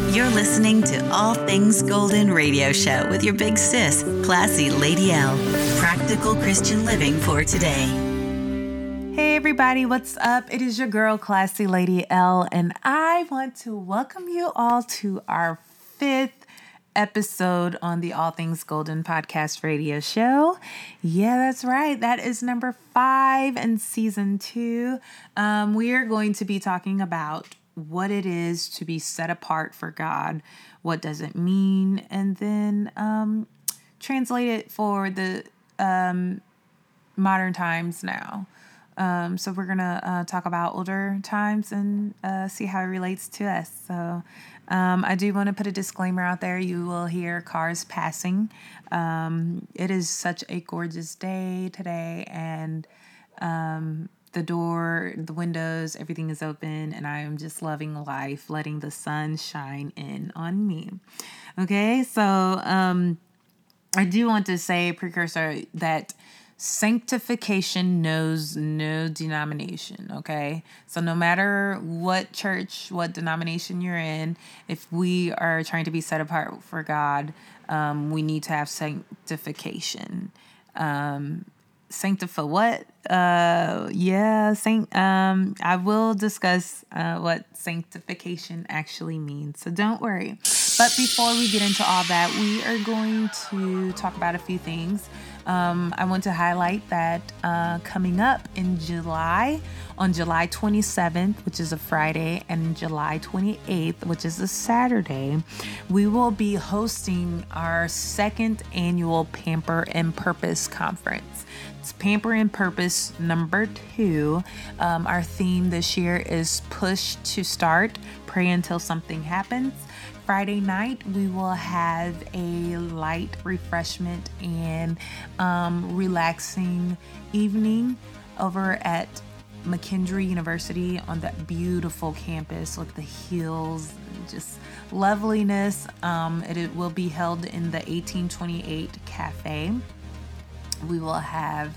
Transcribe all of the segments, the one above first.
You're listening to All Things Golden Radio Show with your big sis, Classy Lady L. Practical Christian living for today. Hey everybody, what's up? It is your girl, Classy Lady L, and I want to welcome you all to our 5th episode on the All Things Golden podcast radio show. Yeah, that's right. That is number 5 in season 2. We are going to be talking about what it is to be set apart for God. What does it mean? And then translate it for the modern times now. So we're going to talk about older times and see how it relates to us. So I do want to put a disclaimer out there. You will hear cars passing. It is such a gorgeous day today, and the door, the windows, everything is open, and I am just loving life, letting the sun shine in on me. Okay, so I do want to say, precursor, that sanctification knows no denomination, okay? So no matter what church, what denomination you're in, if we are trying to be set apart for God, we need to have sanctification. Sanctify what? I will discuss what sanctification actually means, so don't worry. But before we get into all that, we are going to talk about a few things. I want to highlight that coming up in July, on July 27th, which is a Friday, and July 28th, which is a Saturday, we will be hosting our 2nd annual Pamper and Purpose Conference. It's Pamper and Purpose number 2. Our theme this year is Push to Start, Pray Until Something Happens. Friday night, we will have a light refreshment and relaxing evening over at McKendree University on that beautiful campus with the hills, just loveliness. It will be held in the 1828 Cafe. We will have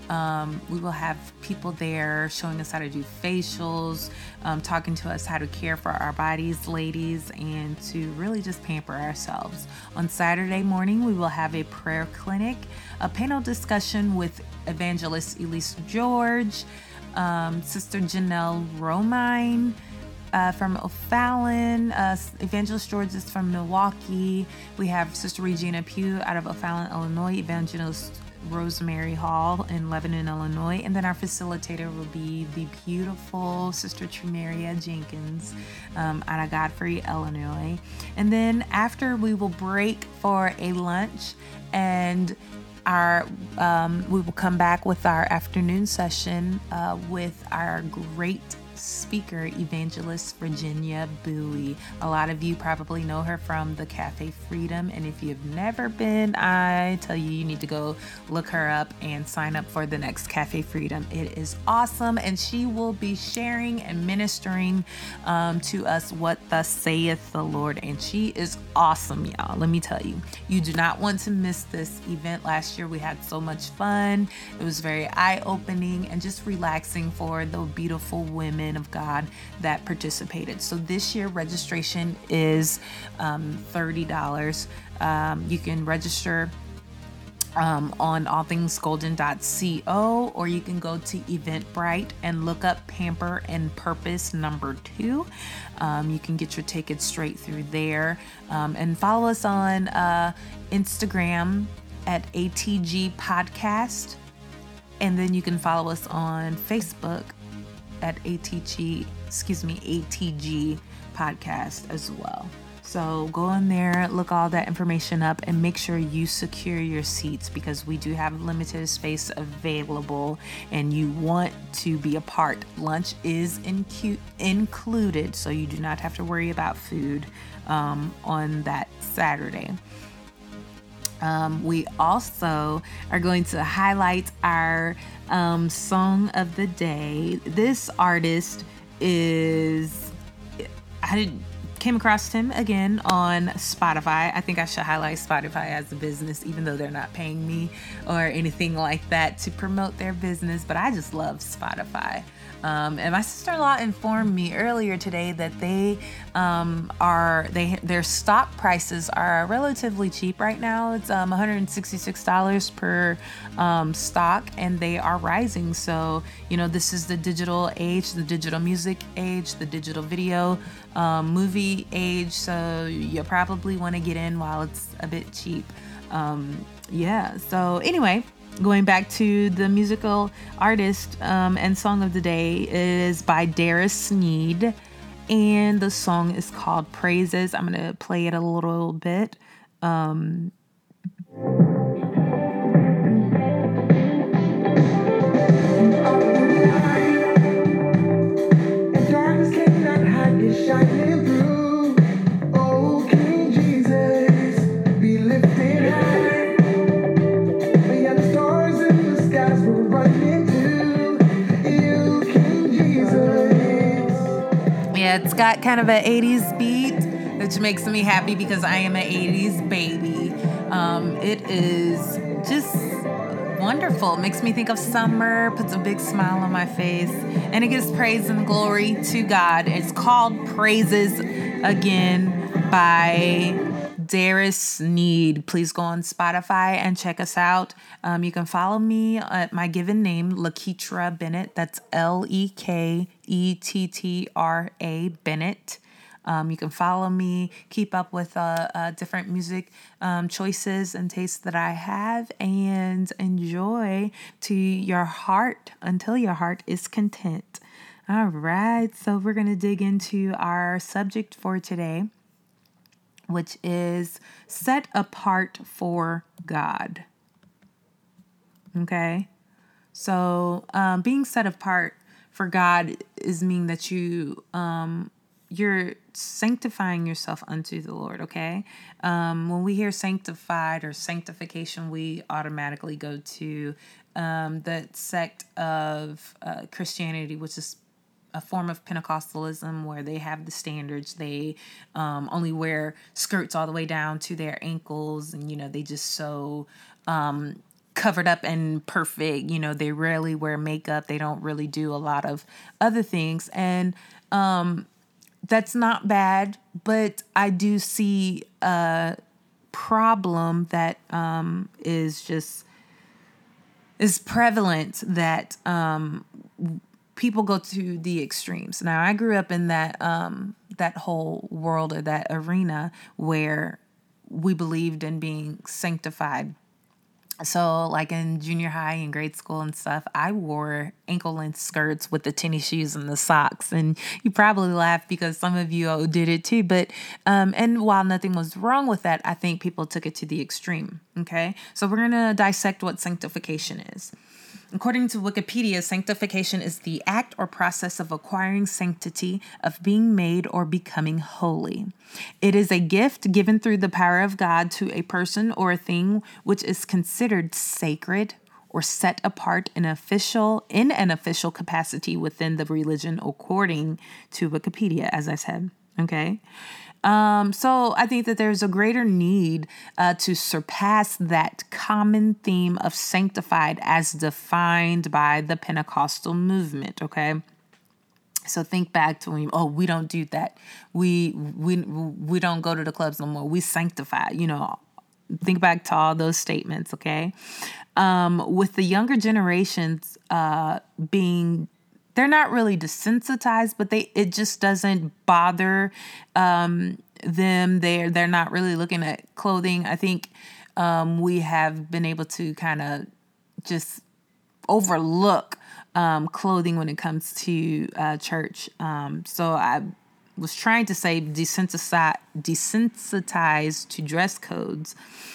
people there showing us how to do facials, talking to us how to care for our bodies, ladies, and to really just pamper ourselves. On Saturday morning, we will have a prayer clinic, a panel discussion with Evangelist Elise George, Sister Janelle Romine from O'Fallon, Evangelist George is from Milwaukee. We have Sister Regina Pugh out of O'Fallon, Illinois, Evangelist Rosemary Hall in Lebanon, Illinois, and then our facilitator will be the beautiful Sister Tremeria Jenkins out of Godfrey, Illinois. And then after, we will break for a lunch, and we will come back with our afternoon session with our great speaker, Evangelist Virginia Bowie. A lot of you probably know her from the Cafe Freedom, and if you've never been, I tell you, you need to go look her up and sign up for the next Cafe Freedom. It is awesome, and she will be sharing and ministering to us what thus saith the Lord, and she is awesome, y'all. Let me tell you, you do not want to miss this event. Last year we had so much fun. It was very eye-opening and just relaxing for the beautiful women of God that participated. So this year registration is $30. You can register on allthingsgolden.co, or you can go to Eventbrite and look up Pamper and Purpose number 2. You can get your tickets straight through there, and follow us on Instagram at ATG Podcast, and then you can follow us on Facebook at ATG Podcast as well. So go in there, look all that information up, and make sure you secure your seats, because we do have limited space available and you want to be a part. Lunch is included, so you do not have to worry about food on that Saturday. We also are going to highlight our song of the day. This artist came across him again on Spotify. I think I should highlight Spotify as a business, even though they're not paying me or anything like that to promote their business, but I just love Spotify. And my sister-in-law informed me earlier today that their stock prices are relatively cheap right now. It's $166 per stock, and they are rising. So, this is the digital age, the digital music age, the digital video movie age. So you probably want to get in while it's a bit cheap. So anyway, going back to the musical artist and song of the day, it is by Darius Sneed, and the song is called Praises. I'm going to play it a little bit. Shining through, oh King Jesus, be lifted high. Beyond the stars and the skies, we're running to you, King Jesus. Yeah, it's got kind of an 80s beat, which makes me happy because I am an 80s baby. It is just wonderful. It makes me think of summer, puts a big smile on my face, and it gives praise and glory to God. It's called Praises again by Darius Sneed. Please go on Spotify and check us out. You can follow me at my given name, Lekettra Bennett. That's Lekettra Bennett. You can follow me, keep up with different music choices and tastes that I have, and enjoy to your heart until your heart is content. All right, so we're going to dig into our subject for today, which is set apart for God. Okay, so being set apart for God is mean that you're sanctifying yourself unto the Lord, okay? When we hear sanctified or sanctification, we automatically go to the sect of Christianity, which is a form of Pentecostalism where they have the standards. They only wear skirts all the way down to their ankles, and, they just so covered up and perfect. They rarely wear makeup. They don't really do a lot of other things. And that's not bad, but I do see a problem that is prevalent, that people go to the extremes. Now, I grew up in that whole world, or that arena, where we believed in being sanctified. So like in junior high and grade school and stuff, I wore ankle-length skirts with the tennis shoes and the socks. And you probably laugh because some of you did it too. But and while nothing was wrong with that, I think people took it to the extreme. Okay, so we're going to dissect what sanctification is. According to Wikipedia, sanctification is the act or process of acquiring sanctity, of being made or becoming holy. It is a gift given through the power of God to a person or a thing which is considered sacred or set apart in an official capacity within the religion, according to Wikipedia, as I said. Okay. So I think that there's a greater need to surpass that common theme of sanctified as defined by the Pentecostal movement. Okay. So think back to when we don't do that. We don't go to the clubs no more. We sanctify, think back to all those statements. Okay. With the younger generations, they're not really desensitized, but it just doesn't bother them. They're not really looking at clothing. I think we have been able to kind of just overlook clothing when it comes to church. So I was trying to say desensitized to dress codes.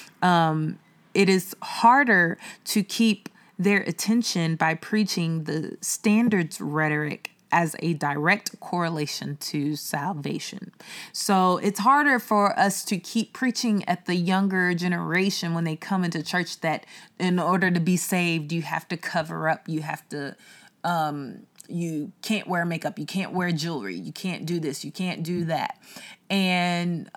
It is harder to keep their attention by preaching the standards rhetoric as a direct correlation to salvation. So it's harder for us to keep preaching at the younger generation when they come into church that in order to be saved, you have to cover up, you have to, you can't wear makeup, you can't wear jewelry, you can't do this, you can't do that. And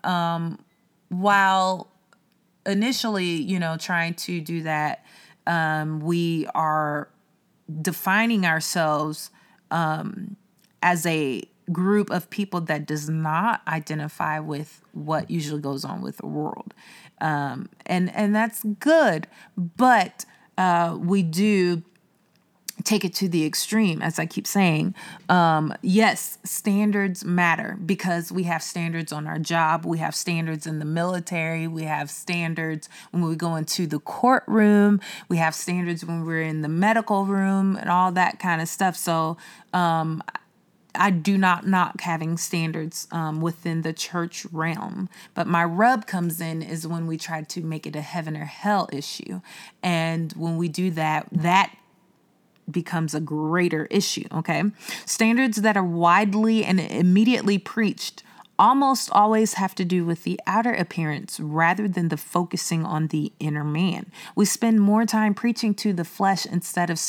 while initially, trying to do that, we are defining ourselves as a group of people that does not identify with what usually goes on with the world. And that's good, but we do take it to the extreme, as I keep saying. Yes, standards matter because we have standards on our job. We have standards in the military. We have standards when we go into the courtroom. We have standards when we're in the medical room and all that kind of stuff. So I do not knock having standards within the church realm. But my rub comes in is when we try to make it a heaven or hell issue. And when we do that, that becomes a greater issue, okay? Standards that are widely and immediately preached almost always have to do with the outer appearance rather than the focusing on the inner man. We spend more time preaching to the flesh instead of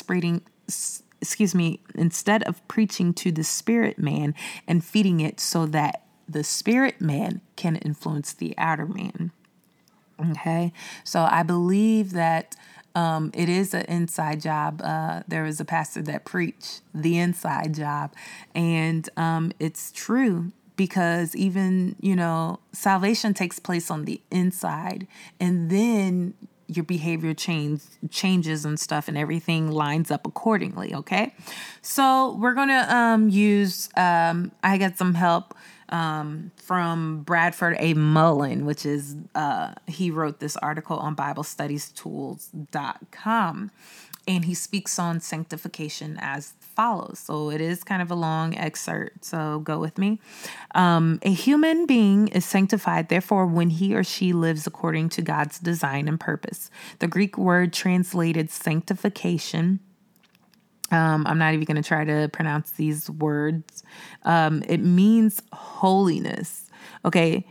preaching to the spirit man and feeding it so that the spirit man can influence the outer man. Okay, so I believe that it is an inside job. There was a pastor that preached the inside job, and it's true because even, salvation takes place on the inside, and then your behavior changes and stuff, and everything lines up accordingly. Okay, so we're gonna use. I got some help from Bradford A. Mullen, which is he wrote this article on BibleStudiesTools.com, and he speaks on sanctification as follows. So it is kind of a long excerpt, so go with me. A human being is sanctified, therefore, when he or she lives according to God's design and purpose. The Greek word translated sanctification, I'm not even going to try to pronounce these words. It means holiness. Okay.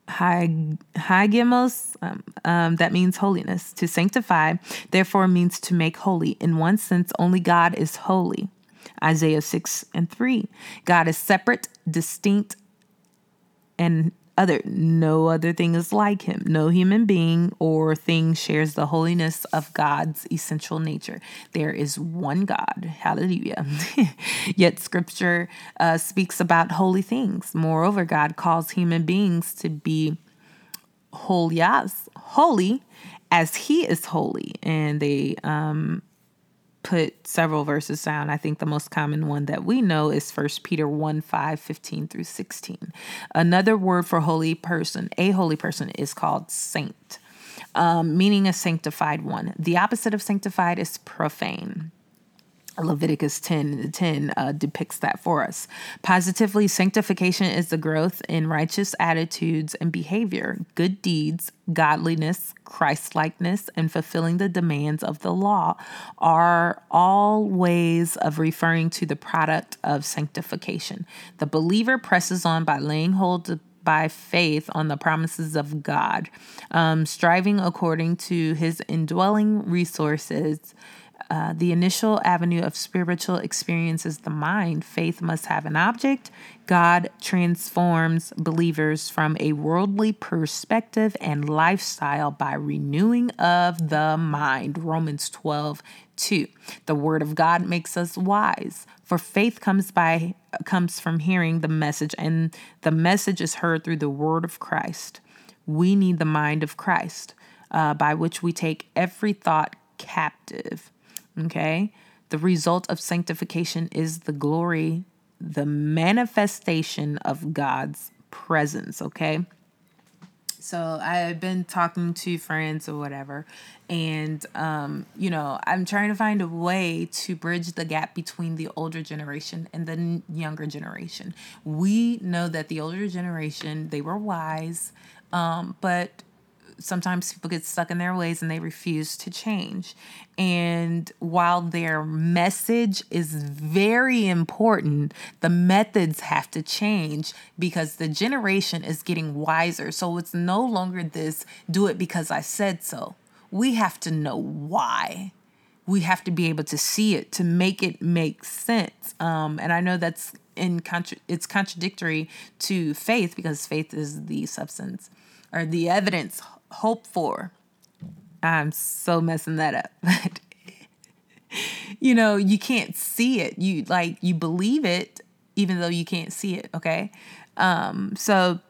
Hagios, that means holiness. To sanctify, therefore, means to make holy. In one sense, only God is holy. Isaiah 6:3. God is separate, distinct, and no other thing is like him. No human being or thing shares the holiness of God's essential nature. There is one God. Hallelujah. Yet scripture speaks about holy things. Moreover, God calls human beings to be holy as he is holy. And they put several verses down. I think the most common one that we know is 1 Peter 1:5-15-16. Another word for a holy person is called saint, meaning a sanctified one. The opposite of sanctified is profane. Leviticus 10:10 depicts that for us. Positively, sanctification is the growth in righteous attitudes and behavior, good deeds, godliness, Christ-likeness, and fulfilling the demands of the law are all ways of referring to the product of sanctification. The believer presses on by laying hold by faith on the promises of God, striving according to his indwelling resources. The initial avenue of spiritual experience is the mind. Faith must have an object. God transforms believers from a worldly perspective and lifestyle by renewing of the mind. Romans 12:2. The word of God makes us wise. For faith comes from hearing the message, and the message is heard through the word of Christ. We need the mind of Christ, by which we take every thought captive. Okay, the result of sanctification is the glory, the manifestation of God's presence. Okay, so I've been talking to friends or whatever, and I'm trying to find a way to bridge the gap between the older generation and the younger generation. We know that the older generation, they were wise, but sometimes people get stuck in their ways and they refuse to change. And while their message is very important, the methods have to change because the generation is getting wiser. So it's no longer this, do it because I said so. We have to know why. We have to be able to see it to make it make sense. And I know that's it's contradictory to faith because faith is the substance or the evidence hoped for. I'm so messing that up. you can't see it. You believe it even though you can't see it. Okay. So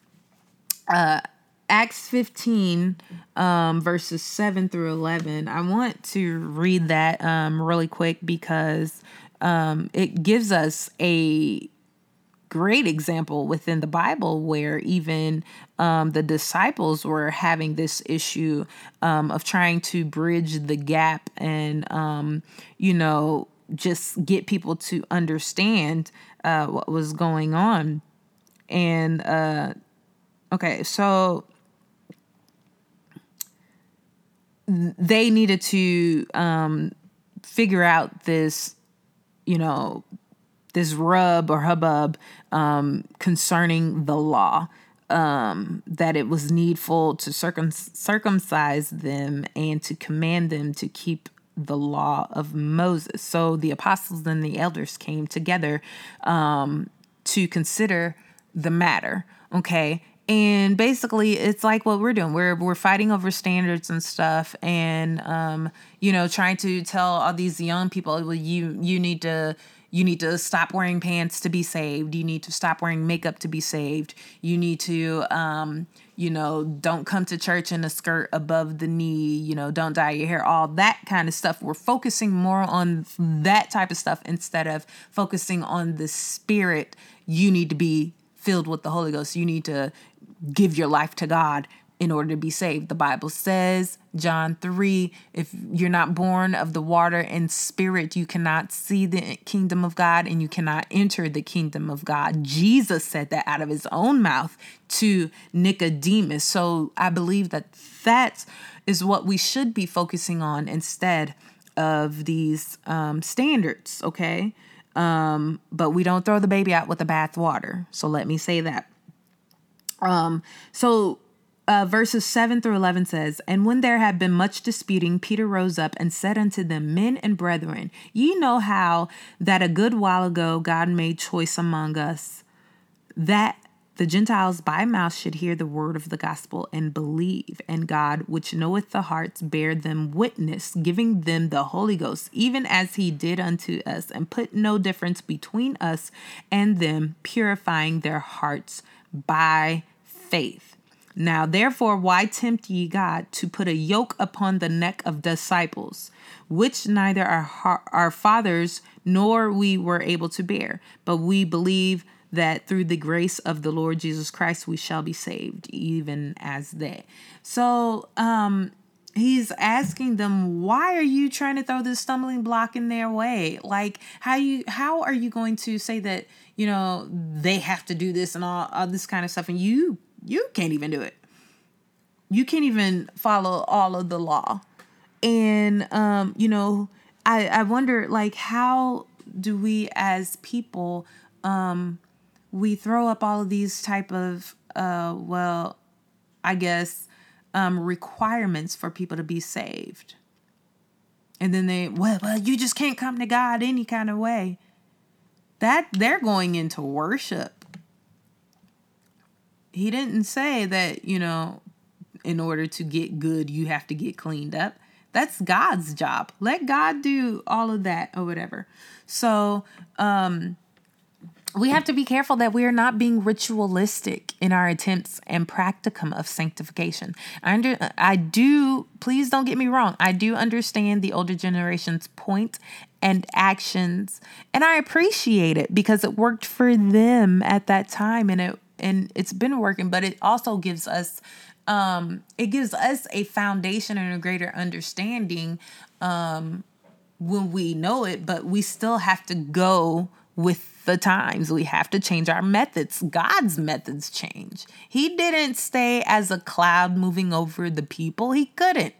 Acts 15, verses 7 through 11. I want to read that really quick because it gives us a great example within the Bible where even the disciples were having this issue of trying to bridge the gap and, just get people to understand what was going on. And, okay, so they needed to figure out this, this rub or hubbub concerning the law, that it was needful to circumcise them and to command them to keep the law of Moses. So the apostles and the elders came together to consider the matter. Okay. And basically it's like what we're doing. We're fighting over standards and stuff and, trying to tell all these young people, well, you need to stop wearing pants to be saved. You need to stop wearing makeup to be saved. You need to, don't come to church in a skirt above the knee, don't dye your hair, all that kind of stuff. We're focusing more on that type of stuff instead of focusing on the spirit. You need to be filled with the Holy Ghost. You need to give your life to God in order to be saved. The Bible says, John 3, if you're not born of the water and spirit, you cannot see the kingdom of God and you cannot enter the kingdom of God. Jesus said that out of his own mouth to Nicodemus. So I believe that is what we should be focusing on instead of these standards, okay? But we don't throw the baby out with the bathwater. So let me say that. Verses 7 through 11 says, And when there had been much disputing, Peter rose up and said unto them, Men and brethren, ye know how that a good while ago God made choice among us, that the Gentiles by mouth should hear the word of the gospel and believe. And God, which knoweth the hearts, bear them witness, giving them the Holy Ghost, even as he did unto us, and put no difference between us and them, purifying their hearts by faith. Now, therefore, why tempt ye God to put a yoke upon the neck of disciples, which neither our fathers nor we were able to bear? But we believe that through the grace of the Lord Jesus Christ, we shall be saved, even as they. So he's asking them, why are you trying to throw this stumbling block in their way? Like, how are you going to say that, they have to do this and all this kind of stuff, and you can't even do it. You can't even follow all of the law. And, I wonder, like, how do we as people, we throw up all of these type of, requirements for people to be saved. And then you just can't come to God any kind of way. That they're going into worship. He didn't say that, in order to get good, you have to get cleaned up. That's God's job. Let God do all of that or whatever. So, we have to be careful that we are not being ritualistic in our attempts and practicum of sanctification. I do, please don't get me wrong. I do understand the older generation's point and actions, and I appreciate it because it worked for them at that time, and it's been working, but it also gives us a foundation and a greater understanding when we know it, but we still have to go with the times. We have to change our methods. God's methods change. He didn't stay as a cloud moving over the people. He couldn't.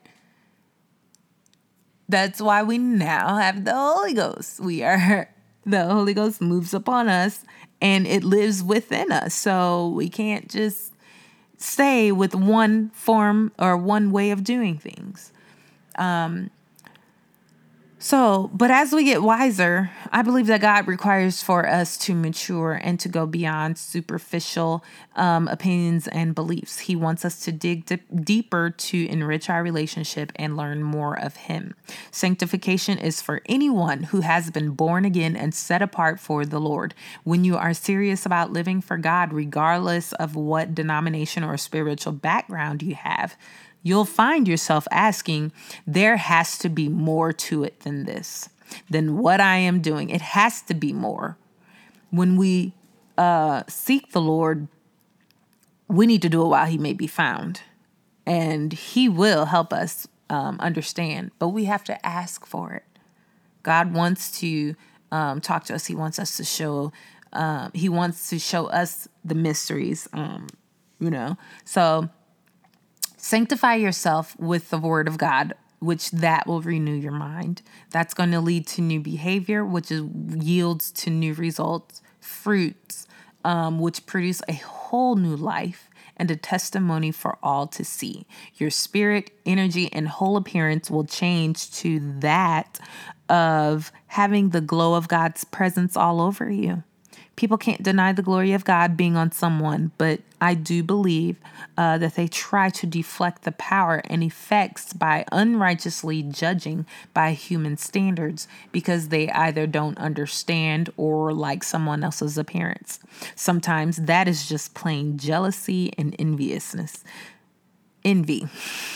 That's why we now have the Holy Ghost. The Holy Ghost moves upon us and it lives within us. So we can't just stay with one form or one way of doing things. So, but as we get wiser, I believe that God requires for us to mature and to go beyond superficial opinions and beliefs. He wants us to dig deeper to enrich our relationship and learn more of Him. Sanctification is for anyone who has been born again and set apart for the Lord. When you are serious about living for God, regardless of what denomination or spiritual background you have, you'll find yourself asking, there has to be more to it than this, than what I am doing. It has to be more. When we seek the Lord, we need to do it while He may be found. And He will help us understand, but we have to ask for it. God wants to talk to us. He wants us to show, He wants to show us the mysteries, So sanctify yourself with the word of God, which that will renew your mind. That's going to lead to new behavior, which yields to new results, fruits, which produce a whole new life and a testimony for all to see. Your spirit, energy, and whole appearance will change to that of having the glow of God's presence all over you. People can't deny the glory of God being on someone, but I do believe that they try to deflect the power and effects by unrighteously judging by human standards because they either don't understand or like someone else's appearance. Sometimes that is just plain jealousy and enviousness. Envy.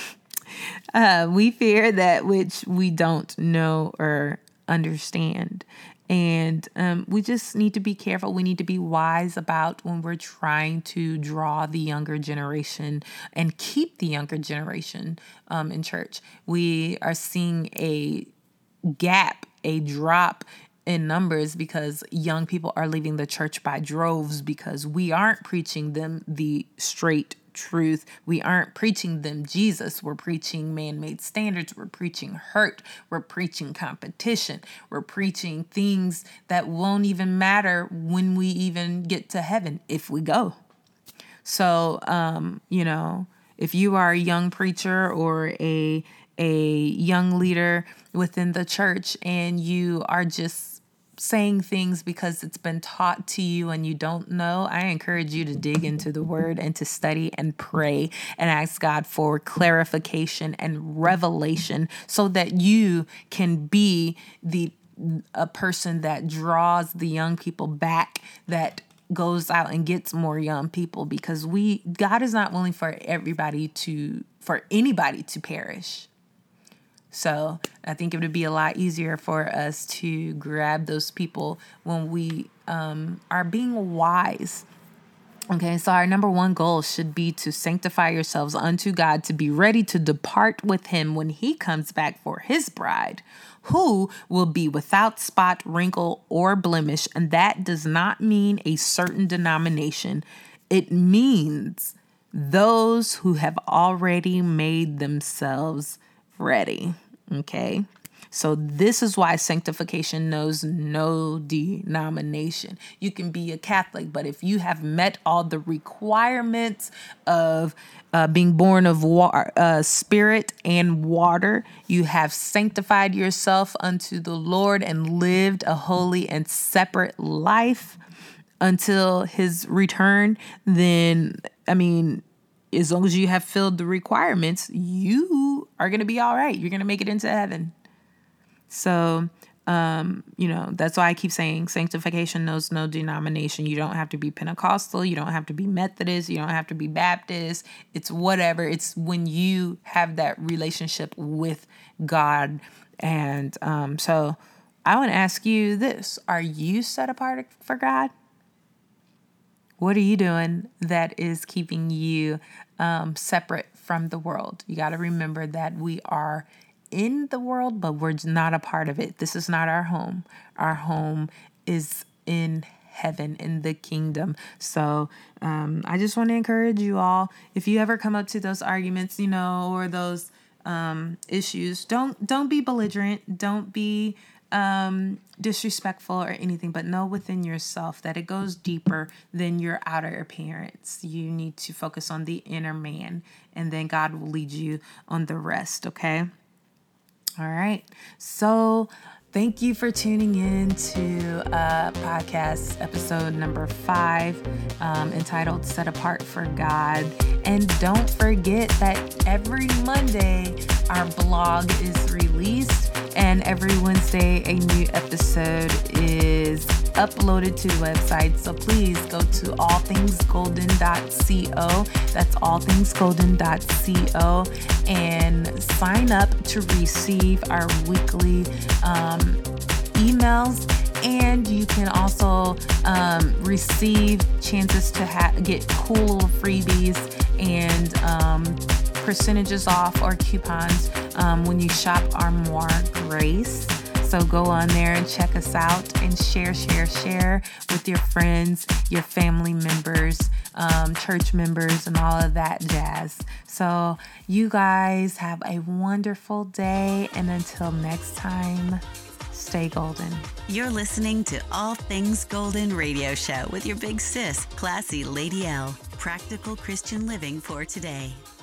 We fear that which we don't know or understand. And we just need to be careful. We need to be wise about when we're trying to draw the younger generation and keep the younger generation in church. We are seeing a drop in numbers because young people are leaving the church by droves because we aren't preaching them the straight truth. We aren't preaching them Jesus. We're preaching man-made standards. We're preaching hurt. We're preaching competition. We're preaching things that won't even matter when we even get to heaven if we go. So, if you are a young preacher or a young leader within the church and you are just saying things because it's been taught to you and you don't know, I encourage you to dig into the word and to study and pray and ask God for clarification and revelation so that you can be a person that draws the young people back, that goes out and gets more young people, because God is not willing for anybody to perish. So I think it would be a lot easier for us to grab those people when we are being wise. Okay, so our number one goal should be to sanctify yourselves unto God, to be ready to depart with Him when He comes back for His bride, who will be without spot, wrinkle, or blemish. And that does not mean a certain denomination. It means those who have already made themselves ready. Okay, so this is why sanctification knows no denomination. You can be a Catholic, but if you have met all the requirements of being born of spirit and water, you have sanctified yourself unto the Lord and lived a holy and separate life until His return, then, as long as you have filled the requirements, you are going to be all right. You're going to make it into heaven. So, that's why I keep saying sanctification knows no denomination. You don't have to be Pentecostal. You don't have to be Methodist. You don't have to be Baptist. It's whatever. It's when you have that relationship with God. And so I want to ask you this. Are you set apart for God? What are you doing that is keeping you separate from the world? You got to remember that we are in the world, but we're not a part of it. This is not our home. Our home is in heaven, in the kingdom. So I just want to encourage you all, if you ever come up to those arguments, or those issues, don't be belligerent. Don't be disrespectful or anything, but know within yourself that it goes deeper than your outer appearance. You need to focus on the inner man, and then God will lead you on the rest. Okay. All right. So thank you for tuning in to podcast episode number 5, entitled Set Apart for God. And don't forget that every Monday our blog is released, and every Wednesday a new episode is uploaded to the website. So please go to allthingsgolden.co. That's allthingsgolden.co and sign up to receive our weekly emails. And you can also receive chances to get cool little freebies and percentages off or coupons when you shop our More Grace. So go on there and check us out and share with your friends, your family members, church members, and all of that jazz. So you guys have a wonderful day, and until next time, stay golden. You're listening to All Things Golden Radio Show with your big sis, Classy Lady L. Practical Christian living for today.